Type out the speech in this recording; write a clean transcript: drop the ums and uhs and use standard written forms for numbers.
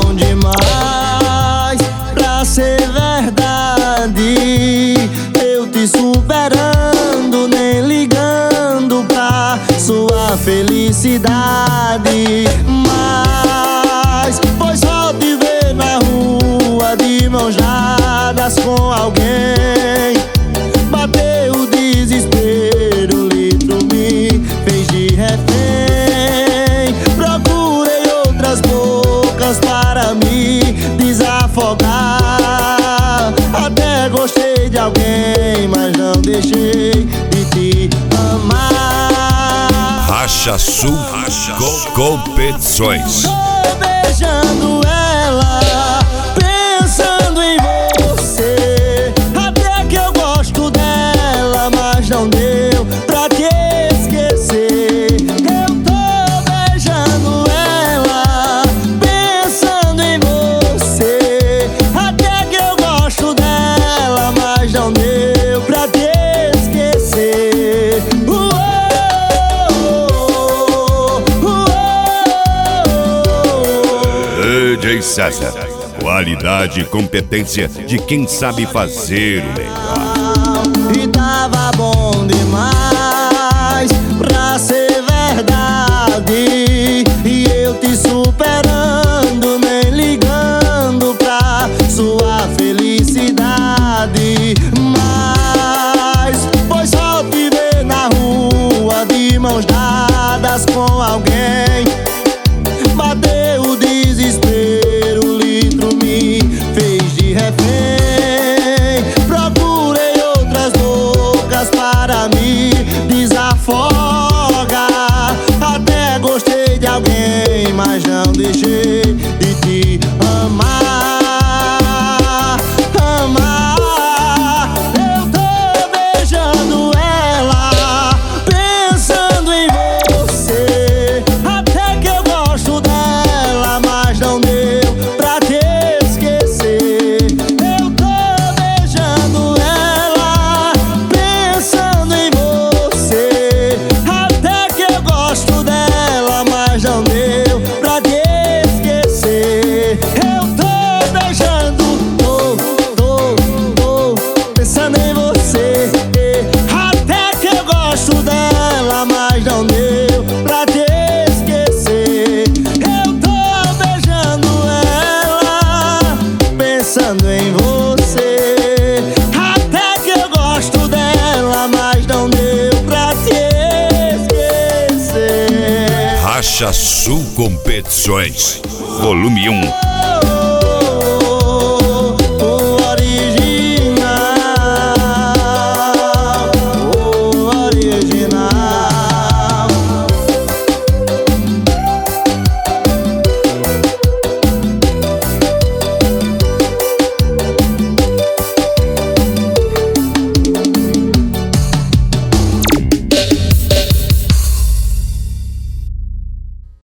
bom demais pra ser verdade. Eu te superando, nem ligando pra sua felicidade. Mas foi só te ver na rua de mãos dadas com alguém. Bateu o desespero, o litro me fez de refém. Procurei outras bocas para me desafogar. Até gostei de alguém, mas não deixei de te amar. Racha Sul Competições. Tô beijando ela, pensando em você. Até que eu gosto dela, mas não deu pra te esquecer. Eu tô beijando ela, pensando em você. Até que eu gosto dela, mas não deu pra te esquecer. DJ César, qualidade e competência de quem sabe fazer o melhor. E tava bom demais pra ser verdade. E eu te superando, nem ligando pra sua felicidade. Mas foi só te ver na rua de mãos dadas com alguém. Bateu o desespero, o litro me fez de refém. Procurei outras bocas para me desafogar. Até gostei de alguém, mas não deixei de te amar. Amar. Eu tô beijando ela, pensando em você. Até que eu gosto dela, mas não deu pra te esquecer. Eu tô beijando ela, pensando em você. Até que eu gosto dela, mas não deu pra te esquecer. Eu tô beijando, tô pensando em você. Até que eu gosto dela, mas não deu pra te esquecer. Eu tô beijando ela, pensando em você. Até que eu gosto dela, mas não deu pra te esquecer. Racha Sul Competições, volume 1.